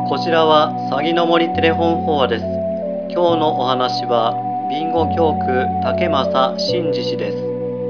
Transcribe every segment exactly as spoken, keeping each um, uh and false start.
こちらは詐欺の森テレフォン法話です。今日のお話はビンゴ教区竹正真嗣氏です。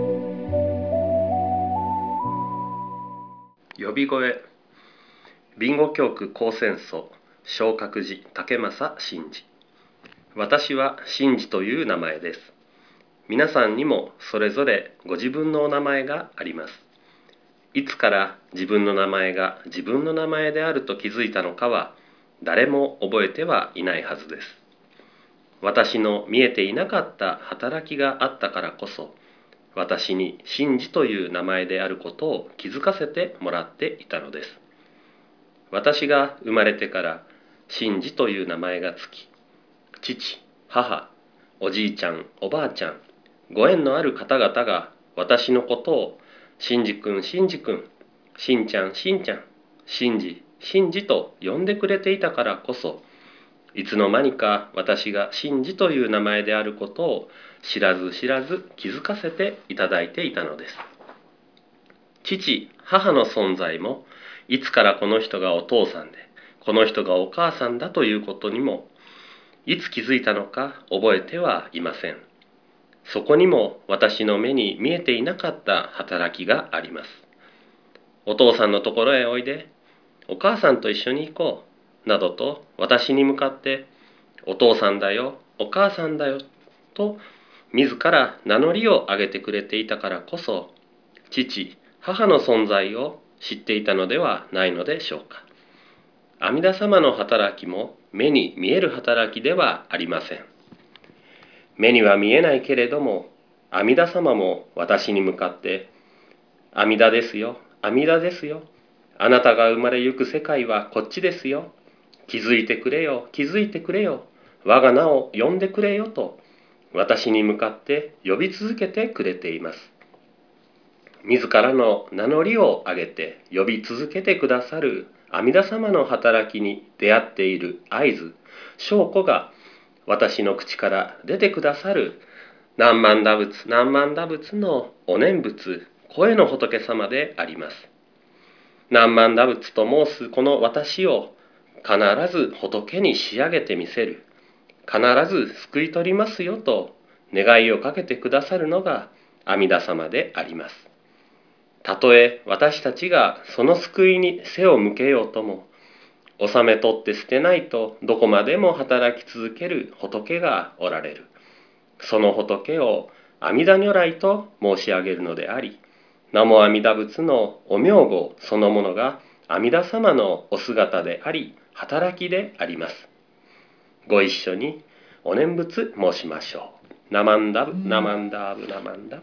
呼び声。ビンゴ教区高専層昇格寺竹正真嗣。私は真嗣という名前です。皆さんにもそれぞれご自分のお名前があります。いつから自分の名前が自分の名前であると気づいたのかは誰も覚えてはいないはずです。私の見えていなかった働きがあったからこそ、私に真嗣という名前であることを気づかせてもらっていたのです。私が生まれてから真嗣という名前がつき、父、母、おじいちゃん、おばあちゃん、ご縁のある方々が私のことを真嗣くん、真嗣くん、しんちゃん、しんちゃん、真嗣、真嗣と呼んでくれていたからこそ、いつの間にか私が真嗣という名前であることを知らず知らず気づかせていただいていたのです。父、母の存在も、いつからこの人がお父さんで、この人がお母さんだということにも、いつ気づいたのか覚えてはいません。そこにも私の目に見えていなかった働きがあります。お父さんのところへおいで、お母さんと一緒に行こう、などと私に向かって、お父さんだよ、お母さんだよ、と自ら名乗りを上げてくれていたからこそ、父、母の存在を知っていたのではないのでしょうか。阿弥陀様の働きも目に見える働きではありません。目には見えないけれども、阿弥陀様も私に向かって、阿弥陀ですよ、阿弥陀ですよ。あなたが生まれゆく世界はこっちですよ。気づいてくれよ、気づいてくれよ。我が名を呼んでくれよと、私に向かって呼び続けてくれています。自らの名乗りを上げて呼び続けてくださる阿弥陀様の働きに出会っている合図、証拠が私の口から出てくださる何万打仏何万打仏のお念仏、声の仏様であります。何万打仏と申すこの私を必ず仏に仕上げてみせる、必ず救い取りますよと願いをかけてくださるのが阿弥陀様であります。たとえ私たちがその救いに背を向けようとも、納め取って捨てないとどこまでも働き続ける仏がおられる。その仏を阿弥陀如来と申し上げるのであり、南無阿弥陀仏のお名号そのものが阿弥陀様のお姿であり、働きであります。ご一緒にお念仏申しましょう。ナマンダブ、ナマンダブ、ナマンダブ。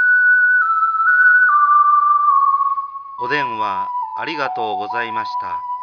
お電話ありがとうございました。